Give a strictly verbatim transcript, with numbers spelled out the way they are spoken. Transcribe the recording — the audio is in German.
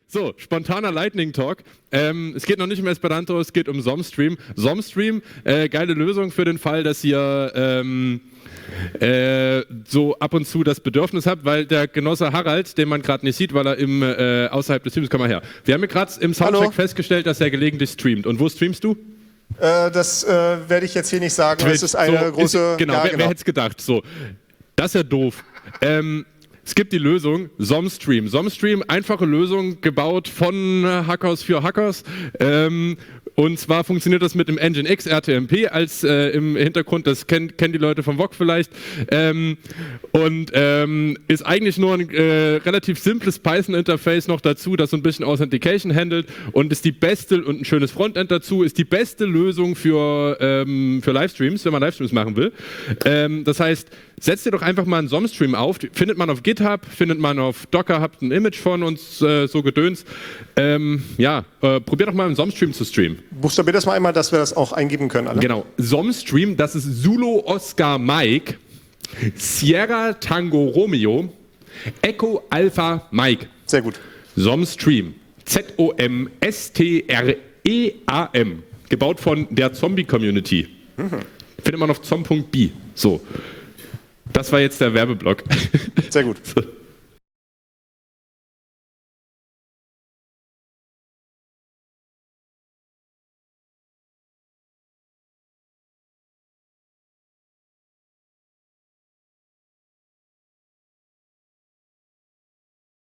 So, spontaner Lightning Talk. Ähm, es geht noch nicht um Esperanto, es geht um SomStream. SomStream, äh, geile Lösung für den Fall, dass ihr ähm, äh, so ab und zu das Bedürfnis habt, weil der Genosse Harald, den man gerade nicht sieht, weil er im, äh, außerhalb des Streams, komm mal her. Wir haben ja gerade im Soundcheck Hallo. festgestellt, dass er gelegentlich streamt. Und wo streamst du? Äh, das äh, werde ich jetzt hier nicht sagen. Twitch. Es ist eine so, große... Ist, genau, ja, wer, genau. wer hätte es gedacht? So, das ist ja doof. Ähm, Es gibt die Lösung SomStream. SomStream, einfache Lösung, gebaut von Hackers für Hackers. Ähm, und zwar funktioniert das mit dem Nginx R T M P als äh, im Hintergrund, das kennen, kennen die Leute vom V O G vielleicht. Ähm, und ähm, ist eigentlich nur ein äh, relativ simples Python-Interface noch dazu, das so ein bisschen Authentication handelt und ist die beste, und ein schönes Frontend dazu, ist die beste Lösung für, ähm, für Livestreams, wenn man Livestreams machen will. Ähm, das heißt, setzt ihr doch einfach mal einen SomStream auf, findet man auf GitHub, findet man auf Docker, habt ein Image von uns, äh, so Gedöns. Ähm, ja, äh, probiert doch mal einen SomStream zu streamen. Buchstabier das mal einmal, dass wir das auch eingeben können. Alle. Genau, SomStream, das ist Zulu Oscar Mike, Sierra Tango Romeo, Echo Alpha Mike. Sehr gut. SomStream, Z O M S T R E A M, gebaut von der Zombie-Community. Mhm. Findet man auf zom punkt b. So. Das war jetzt der Werbeblock. Sehr gut.